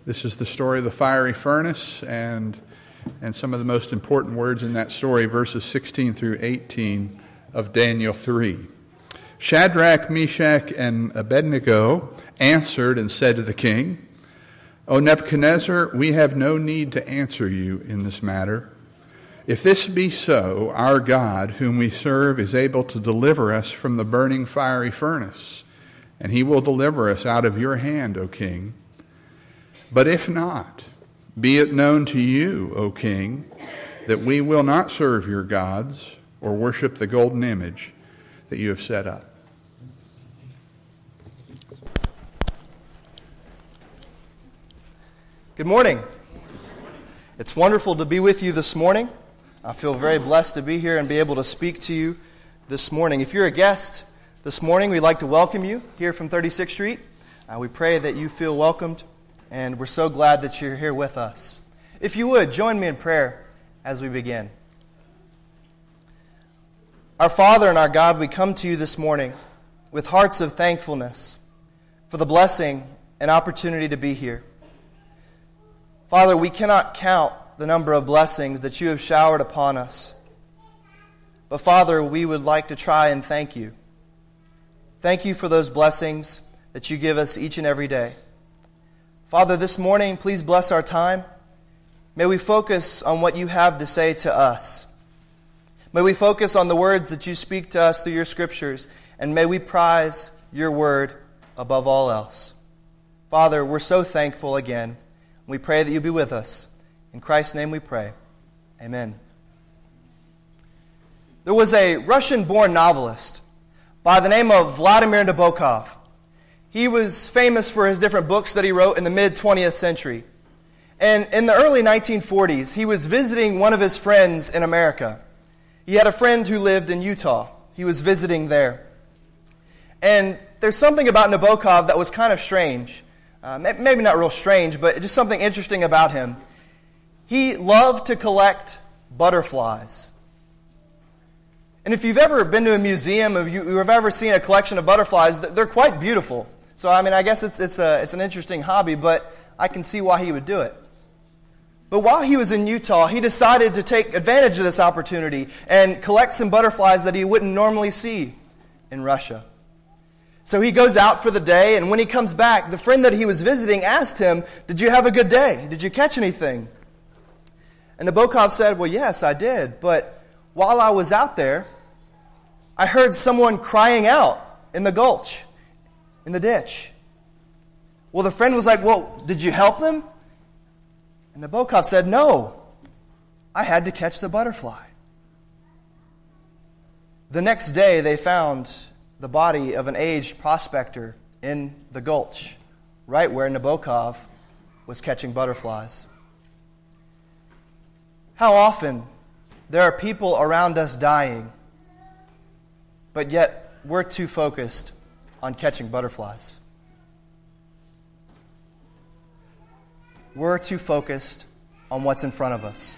This is the story of the fiery furnace and some of the most important words in that story, verses 16 through 18 of Daniel 3. Shadrach, Meshach, and Abednego answered and said to the king, "O Nebuchadnezzar, we have no need to answer you in this matter. If this be so, our God, whom we serve, is able to deliver us from the burning fiery furnace, and he will deliver us out of your hand, O king. But if not, be it known to you, O king, that we will not serve your gods or worship the golden image that you have set up." Good morning. It's wonderful to be with you this morning. I feel very blessed to be here and be able to speak to you this morning. If you're a guest this morning, we'd like to welcome you here from 36th Street. We pray that you feel welcomed, and we're so glad that you're here with us. If you would, join me in prayer as we begin. Our Father and our God, we come to you this morning with hearts of thankfulness for the blessing and opportunity to be here. Father, we cannot count the number of blessings that you have showered upon us. But Father, we would like to try and thank you. Thank you for those blessings that you give us each and every day. Father, this morning, please bless our time. May we focus on what you have to say to us. May we focus on the words that you speak to us through your scriptures, and may we prize your word above all else. Father, we're so thankful again. We pray that you be with us. In Christ's name we pray. Amen. There was a Russian-born novelist by the name of Vladimir Nabokov. He was famous for his different books that he wrote in the mid-20th century. And in the early 1940s, he was visiting one of his friends in America. He had a friend who lived in Utah. He was visiting there. And there's something about Nabokov that was kind of strange. Maybe not real strange, but just something interesting about him. He loved to collect butterflies. And if you've ever been to a museum, or you've ever seen a collection of butterflies, they're quite beautiful. So, I guess it's an interesting hobby, but I can see why he would do it. But while he was in Utah, he decided to take advantage of this opportunity and collect some butterflies that he wouldn't normally see in Russia. So he goes out for the day, and when he comes back, the friend that he was visiting asked him, "Did you have a good day? Did you catch anything?" And Nabokov said, "Well, yes, I did, but while I was out there, I heard someone crying out in the gulch, in the ditch." Well, the friend was like, "Well, did you help them?" And Nabokov said, "No, I had to catch the butterfly." The next day, they found the body of an aged prospector in the gulch, right where Nabokov was catching butterflies. How often there are people around us dying, but yet we're too focused on catching butterflies. We're too focused on what's in front of us.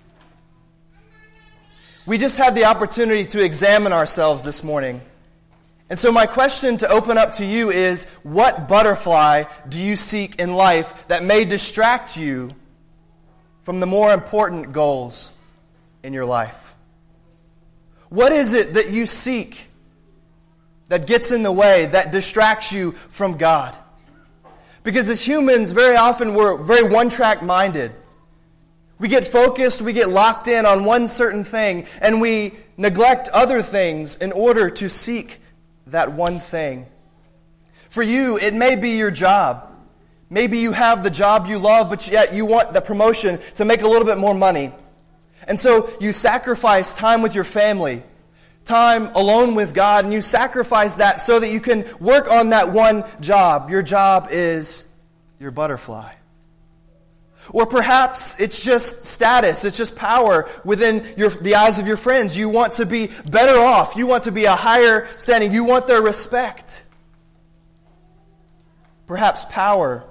We just had the opportunity to examine ourselves this morning. And so my question to open up to you is, what butterfly do you seek in life that may distract you from the more important goals in your life? What is it that you seek that gets in the way, that distracts you from God? Because as humans, very often we're very one-track minded. We get focused, we get locked in on one certain thing, and we neglect other things in order to seek that one thing. For you, it may be your job. Maybe you have the job you love, but yet you want the promotion to make a little bit more money. And so you sacrifice time with your family, time alone with God, and you sacrifice that so that you can work on that one job. Your job is your butterfly. Or perhaps it's just status, it's just power within the eyes of your friends. You want to be better off, you want to be a higher standing, you want their respect. Perhaps power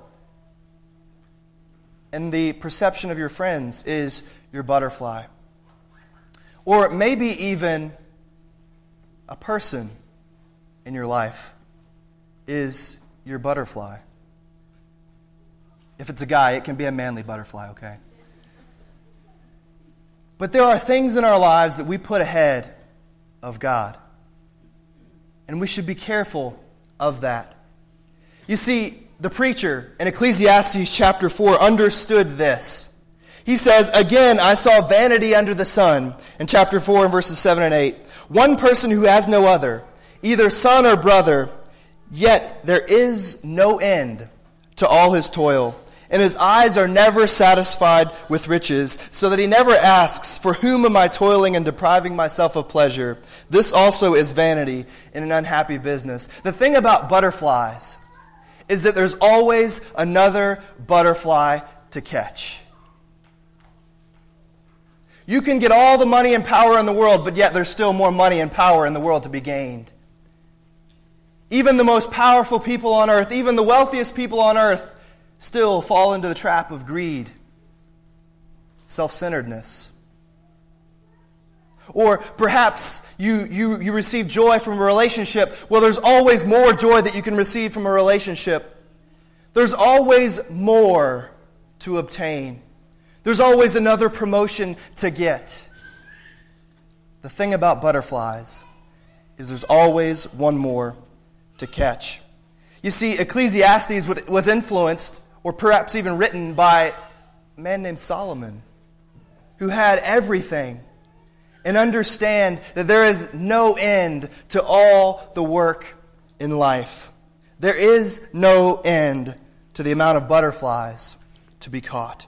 and the perception of your friends is your butterfly. Or maybe even a person in your life is your butterfly. If it's a guy, it can be a manly butterfly, okay? But there are things in our lives that we put ahead of God. And we should be careful of that. You see, the preacher in Ecclesiastes chapter 4 understood this. He says, "Again, I saw vanity under the sun," in chapter 4 and verses 7 and 8. "One person who has no other, either son or brother, yet there is no end to all his toil. And his eyes are never satisfied with riches, so that he never asks, 'For whom am I toiling and depriving myself of pleasure?' This also is vanity and an unhappy business." The thing about butterflies is that there's always another butterfly to catch. You can get all the money and power in the world, but yet there's still more money and power in the world to be gained. Even the most powerful people on earth, even the wealthiest people on earth, still fall into the trap of greed, self-centeredness. Or perhaps you receive joy from a relationship. Well, there's always more joy that you can receive from a relationship. There's always more to obtain. There's always another promotion to get. The thing about butterflies is there's always one more to catch. You see, Ecclesiastes was influenced, or perhaps even written, by a man named Solomon, who had everything, and understand that there is no end to all the work in life. There is no end to the amount of butterflies to be caught.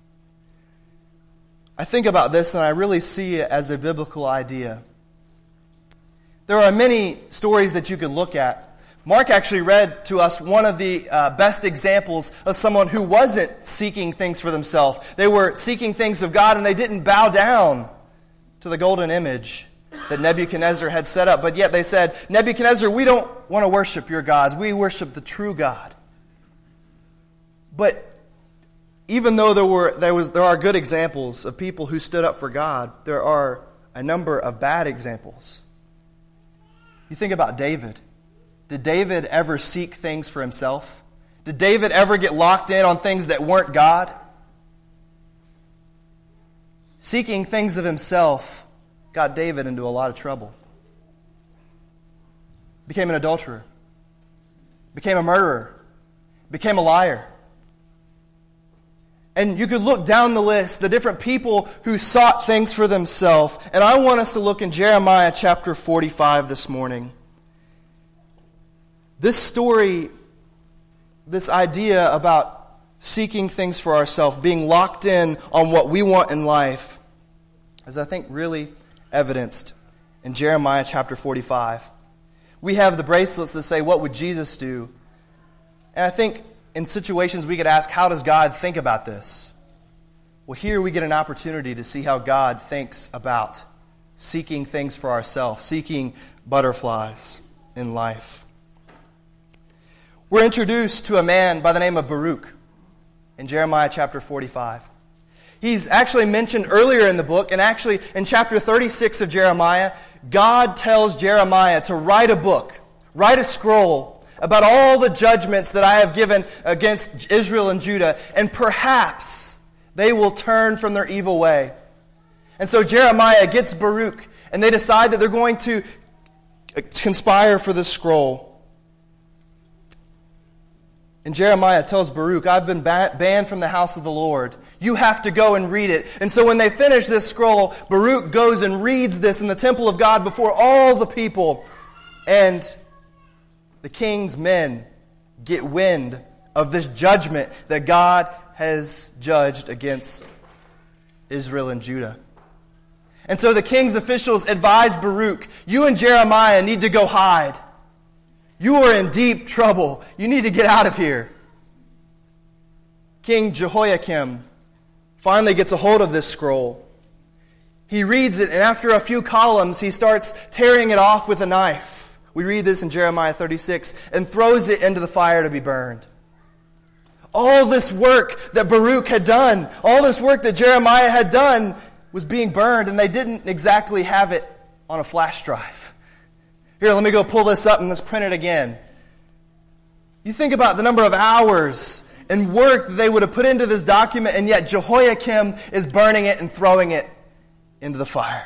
I think about this and I really see it as a biblical idea. There are many stories that you could look at. Mark actually read to us one of the best examples of someone who wasn't seeking things for themselves. They were seeking things of God, and they didn't bow down to the golden image that Nebuchadnezzar had set up. But yet they said, "Nebuchadnezzar, we don't want to worship your gods. We worship the true God." But even though there are good examples of people who stood up for God, there are a number of bad examples. You think about David. Did David ever seek things for himself? Did David ever get locked in on things that weren't God? Seeking things of himself got David into a lot of trouble. Became an adulterer. Became a murderer. Became a liar. And you could look down the list, the different people who sought things for themselves. And I want us to look in Jeremiah chapter 45 this morning. This story, this idea about seeking things for ourselves, being locked in on what we want in life, is, I think, really evidenced in Jeremiah chapter 45. We have the bracelets that say, "What would Jesus do?" And I think in situations we could ask, how does God think about this? Well, here we get an opportunity to see how God thinks about seeking things for ourselves, seeking butterflies in life. We're introduced to a man by the name of Baruch in Jeremiah chapter 45. He's actually mentioned earlier in the book, and actually in chapter 36 of Jeremiah, God tells Jeremiah to write a book, write a scroll about all the judgments that I have given against Israel and Judah, and perhaps they will turn from their evil way. And so Jeremiah gets Baruch, and they decide that they're going to conspire for this scroll. And Jeremiah tells Baruch, "I've been banned from the house of the Lord. You have to go and read it." And so when they finish this scroll, Baruch goes and reads this in the temple of God before all the people. And the king's men get wind of this judgment that God has judged against Israel and Judah. And so the king's officials advise Baruch, "You and Jeremiah need to go hide. You are in deep trouble. You need to get out of here." King Jehoiakim finally gets a hold of this scroll. He reads it, and after a few columns, he starts tearing it off with a knife. We read this in Jeremiah 36, and throws it into the fire to be burned. All this work that Baruch had done, all this work that Jeremiah had done, was being burned, and they didn't exactly have it on a flash drive. Here, let me go pull this up and let's print it again. You think about the number of hours and work that they would have put into this document, and yet Jehoiakim is burning it and throwing it into the fire.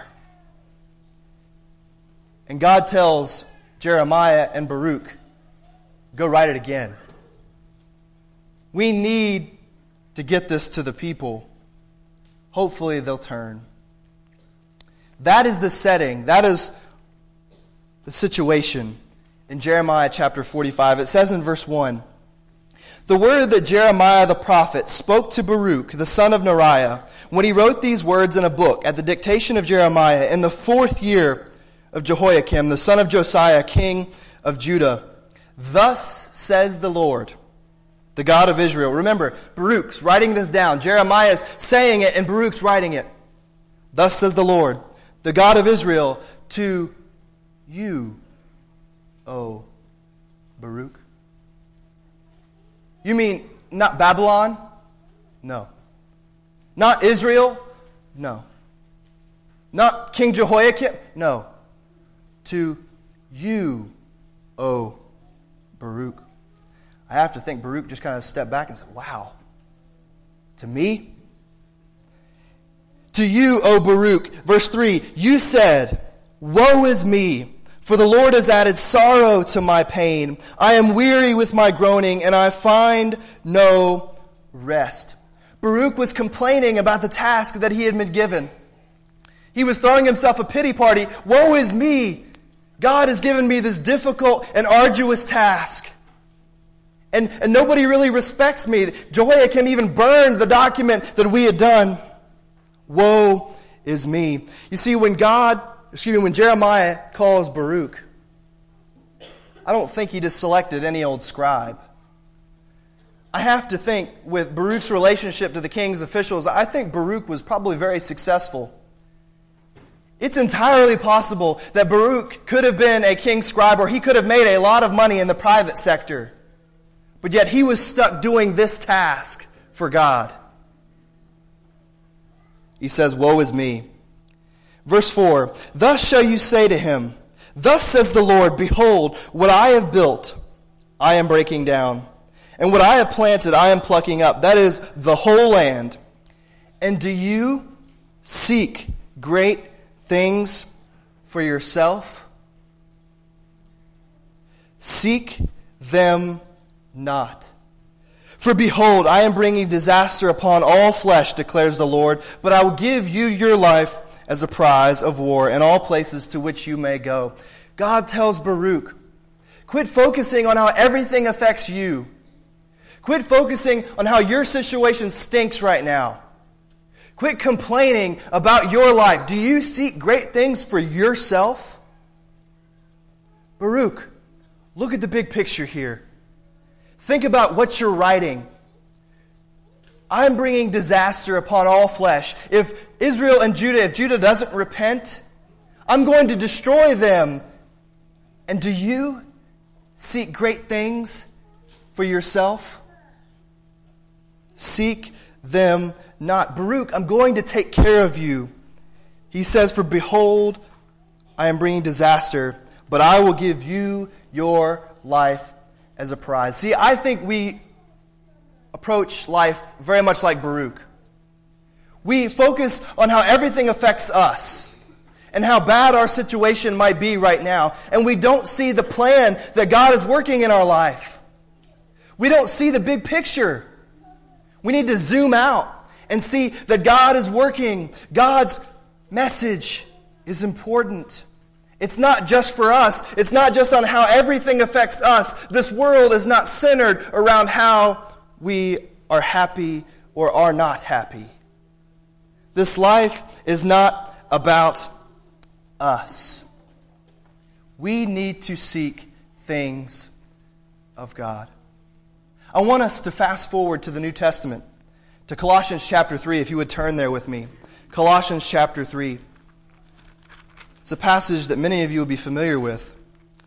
And God tells Jeremiah and Baruch, go write it again. We need to get this to the people. Hopefully they'll turn. That is the setting. That is the situation in Jeremiah chapter 45. It says in verse 1, the word that Jeremiah the prophet spoke to Baruch, the son of Neriah, when he wrote these words in a book at the dictation of Jeremiah in the 4th year of Jehoiakim, the son of Josiah, king of Judah. Thus says the Lord, the God of Israel. Remember, Baruch's writing this down. Jeremiah's saying it and Baruch's writing it. Thus says the Lord, the God of Israel, to you, O Baruch. You mean not Babylon? No. Not Israel? No. Not King Jehoiakim? No. To you, O Baruch. I have to think Baruch just kind of stepped back and said, wow. To me? To you, O Baruch. Verse 3, you said, woe is me, for the Lord has added sorrow to my pain. I am weary with my groaning, and I find no rest. Baruch was complaining about the task that he had been given. He was throwing himself a pity party. Woe is me. God has given me this difficult and arduous task. And nobody really respects me. Jehoiakim even burned the document that we had done. Woe is me. You see, when Jeremiah calls Baruch, I don't think he just selected any old scribe. I have to think with Baruch's relationship to the king's officials, I think Baruch was probably very successful. It's entirely possible that Baruch could have been a king's scribe, or he could have made a lot of money in the private sector. But yet he was stuck doing this task for God. He says, woe is me. Verse 4, thus shall you say to him, thus says the Lord, behold, what I have built, I am breaking down. And what I have planted, I am plucking up. That is the whole land. And do you seek great things for yourself? Seek them not. For behold, I am bringing disaster upon all flesh, declares the Lord, but I will give you your life as a prize of war in all places to which you may go. God tells Baruch, quit focusing on how everything affects you. Quit focusing on how your situation stinks right now. Quit complaining about your life. Do you seek great things for yourself? Baruch, look at the big picture here. Think about what you're writing. I'm bringing disaster upon all flesh. If Israel and Judah, if Judah doesn't repent, I'm going to destroy them. And do you seek great things for yourself? Seek them not. Baruch, I'm going to take care of you. He says, for behold, I am bringing disaster, but I will give you your life as a prize. See, I think we approach life very much like Baruch. We focus on how everything affects us and how bad our situation might be right now, and we don't see the plan that God is working in our life. We don't see the big picture. We need to zoom out and see that God is working. God's message is important. It's not just for us. It's not just on how everything affects us. This world is not centered around how we are happy or are not happy. This life is not about us. We need to seek things of God. I want us to fast forward to the New Testament, to Colossians chapter 3, if you would turn there with me. Colossians chapter 3. It's a passage that many of you will be familiar with.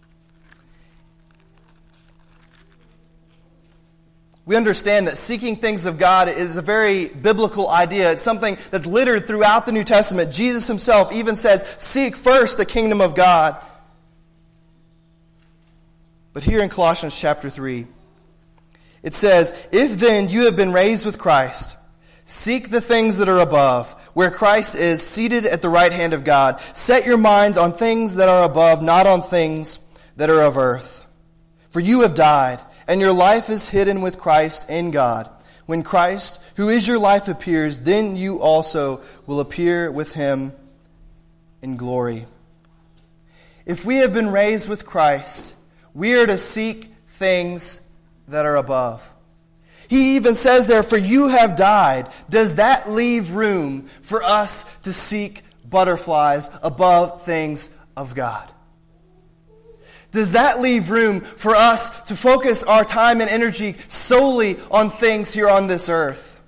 We understand that seeking things of God is a very biblical idea. It's something that's littered throughout the New Testament. Jesus himself even says, seek first the kingdom of God. But here in Colossians chapter 3, It says, "If then you have been raised with Christ, seek the things that are above, where Christ is seated at the right hand of God. Set your minds on things that are above, not on things that are of earth. For you have died, and your life is hidden with Christ in God. When Christ, who is your life, appears, then you also will appear with him in glory." If we have been raised with Christ, we are to seek things that are above. He even says there, "For you have died." Does that leave room for us to seek butterflies above things of God? Does that leave room for us to focus our time and energy solely on things here on this earth?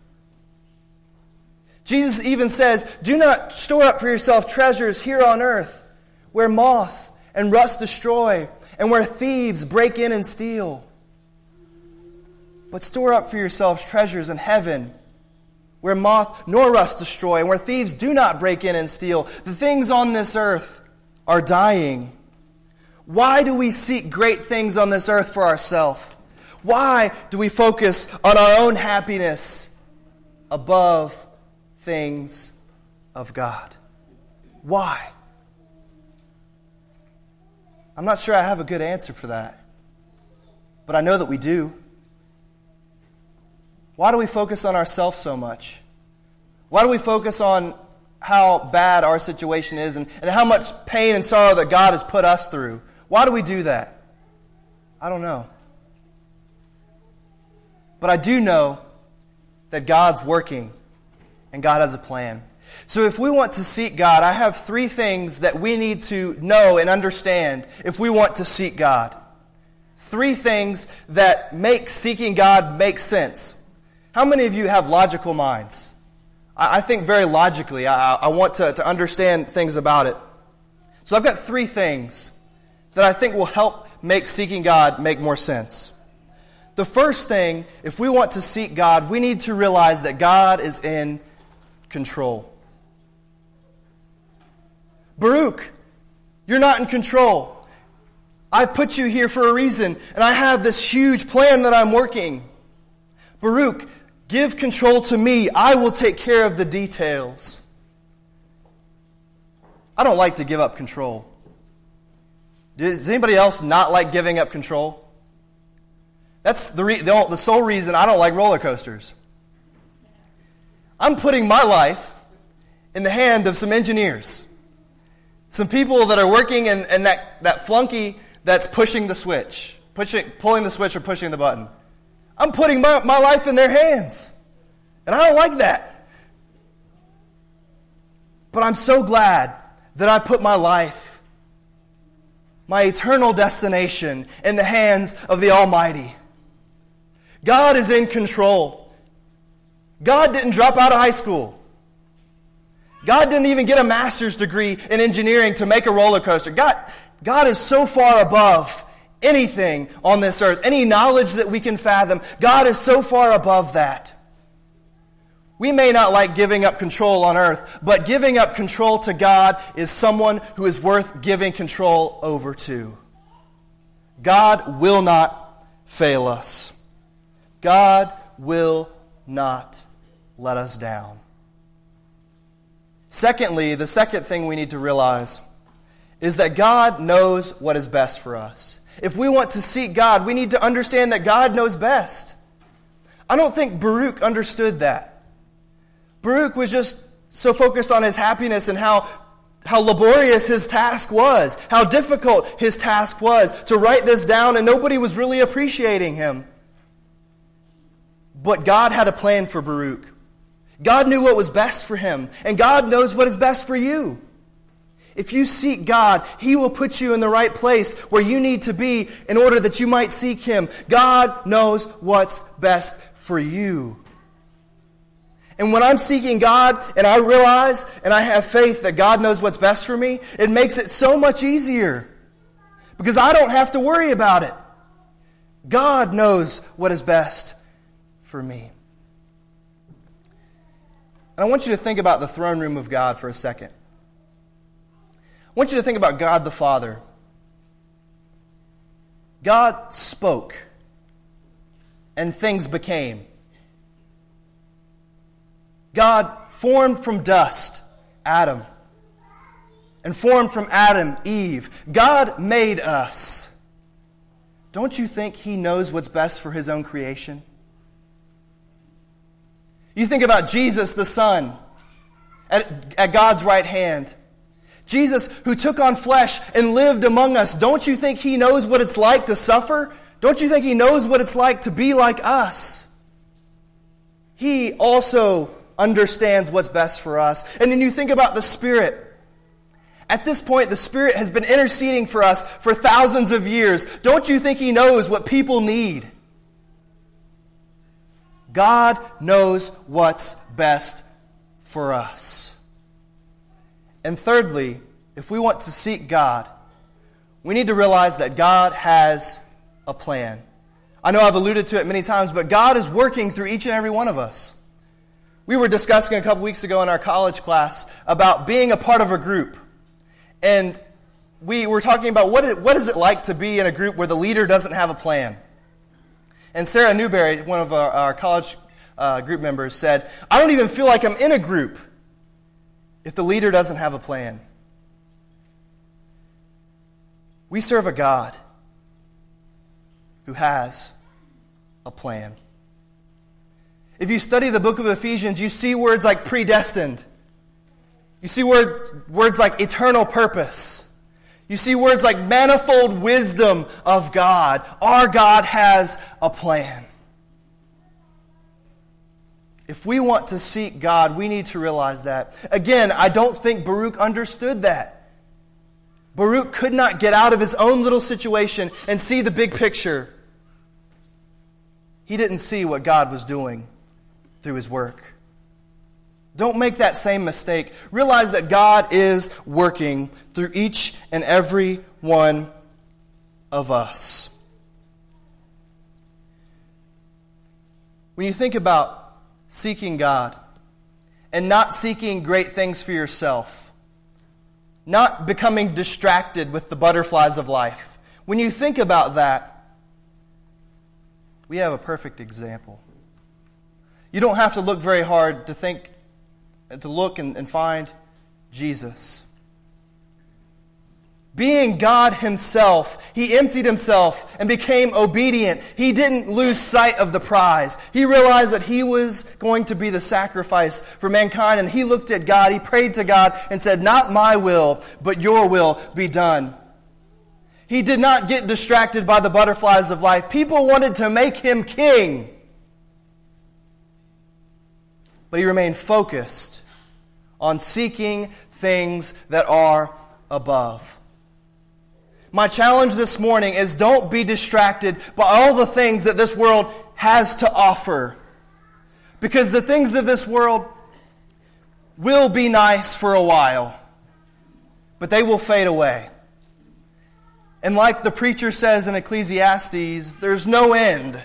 Jesus even says, "Do not store up for yourself treasures here on earth, where moth and rust destroy, and where thieves break in and steal. But store up for yourselves treasures in heaven, where moth nor rust destroy, and where thieves do not break in and steal." The things on this earth are dying. Why do we seek great things on this earth for ourselves? Why do we focus on our own happiness above things of God? Why? I'm not sure I have a good answer for that, but I know that we do. Why do we focus on ourselves so much? Why do we focus on how bad our situation is and how much pain and sorrow that God has put us through? Why do we do that? I don't know. But I do know that God's working and God has a plan. So if we want to seek God, I have 3 things that we need to know and understand if we want to seek God. 3 things that make seeking God make sense. How many of you have logical minds? I think very logically. I want to understand things about it. So I've got 3 things that I think will help make seeking God make more sense. The first thing, if we want to seek God, we need to realize that God is in control. Baruch, you're not in control. I've put you here for a reason, and I have this huge plan that I'm working. Baruch, give control to me. I will take care of the details. I don't like to give up control. Does anybody else not like giving up control? That's the sole reason I don't like roller coasters. I'm putting my life in the hand of some engineers. Some people that are working and that flunky that's pushing the switch. Pulling the switch or pushing the button. I'm putting my life in their hands. And I don't like that. But I'm so glad that I put my life, my eternal destination, in the hands of the Almighty. God is in control. God didn't drop out of high school. God didn't even get a master's degree in engineering to make a roller coaster. God is so far above anything on this earth, any knowledge that we can fathom. God is so far above that. We may not like giving up control on earth, but giving up control to God is someone who is worth giving control over to. God will not fail us. God will not let us down. Secondly, the second thing we need to realize is that God knows what is best for us. If we want to seek God, we need to understand that God knows best. I don't think Baruch understood that. Baruch was just so focused on his happiness and how laborious his task was, how difficult his task was to write this down, and nobody was really appreciating him. But God had a plan for Baruch. God knew what was best for him, and God knows what is best for you. If you seek God, He will put you in the right place where you need to be in order that you might seek Him. God knows what's best for you. And when I'm seeking God and I realize and I have faith that God knows what's best for me, it makes it so much easier because I don't have to worry about it. God knows what is best for me. And I want you to think about the throne room of God for a second. I want you to think about God the Father. God spoke, and things became. God formed from dust Adam, and formed from Adam Eve. God made us. Don't you think He knows what's best for His own creation? You think about Jesus the Son at God's right hand. Jesus who took on flesh and lived among us. Don't you think He knows what it's like to suffer? Don't you think He knows what it's like to be like us? He also understands what's best for us. And then you think about the Spirit. At this point, the Spirit has been interceding for us for thousands of years. Don't you think He knows what people need? God knows what's best for us. And thirdly, if we want to seek God, we need to realize that God has a plan. I know I've alluded to it many times, but God is working through each and every one of us. We were discussing a couple weeks ago in our college class about being a part of a group. And we were talking about what is it like to be in a group where the leader doesn't have a plan. And Sarah Newberry, one of our college group members, said, "I don't even feel like I'm in a group if the leader doesn't have a plan." We serve a God who has a plan. If you study the book of Ephesians, you see words like predestined. You see words like eternal purpose. You see words like manifold wisdom of God. Our God has a plan. If we want to seek God, we need to realize that. Again, I don't think Baruch understood that. Baruch could not get out of his own little situation and see the big picture. He didn't see what God was doing through His work. Don't make that same mistake. Realize that God is working through each and every one of us. When you think about seeking God and not seeking great things for yourself, not becoming distracted with the butterflies of life, when you think about that, we have a perfect example. You don't have to look very hard to look and find Jesus. Being God Himself, He emptied Himself and became obedient. He didn't lose sight of the prize. He realized that He was going to be the sacrifice for mankind, and He looked at God, He prayed to God and said, "Not my will, but your will be done." He did not get distracted by the butterflies of life. People wanted to make Him king. But He remained focused on seeking things that are above. My challenge this morning is don't be distracted by all the things that this world has to offer. Because the things of this world will be nice for a while, but they will fade away. And like the preacher says in Ecclesiastes, there's no end.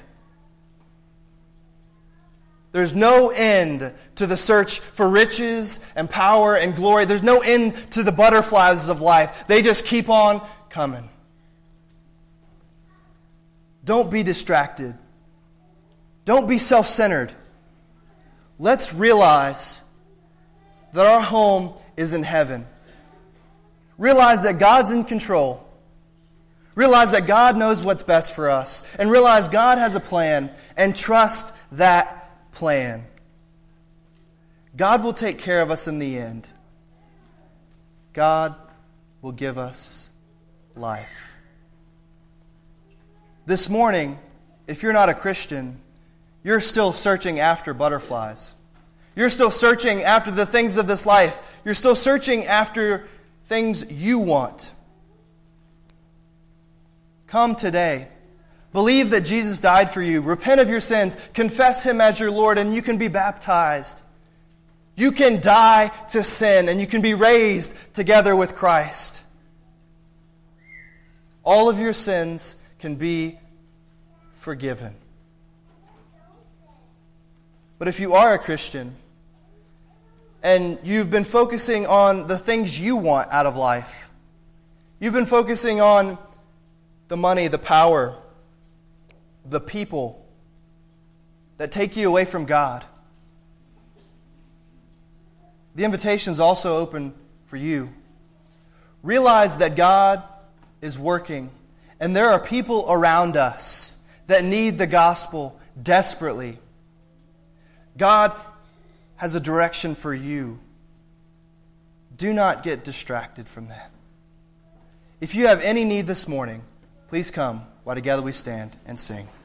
There's no end to the search for riches and power and glory. There's no end to the butterflies of life. They just keep on coming. Don't be distracted. Don't be self-centered. Let's realize that our home is in heaven. Realize that God's in control. Realize that God knows what's best for us. And realize God has a plan. And trust that plan. God will take care of us in the end. God will give us life. This morning, if you're not a Christian, you're still searching after butterflies. You're still searching after the things of this life. You're still searching after things you want. Come today. Believe that Jesus died for you. Repent of your sins. Confess Him as your Lord, and you can be baptized. You can die to sin, and you can be raised together with Christ. All of your sins can be forgiven. But if you are a Christian, and you've been focusing on the things you want out of life, you've been focusing on the money, the power, the people, that take you away from God. The invitation is also open for you. Realize that God is working, and there are people around us that need the gospel desperately. God has a direction for you. Do not get distracted from that. If you have any need this morning, please come while together we stand and sing.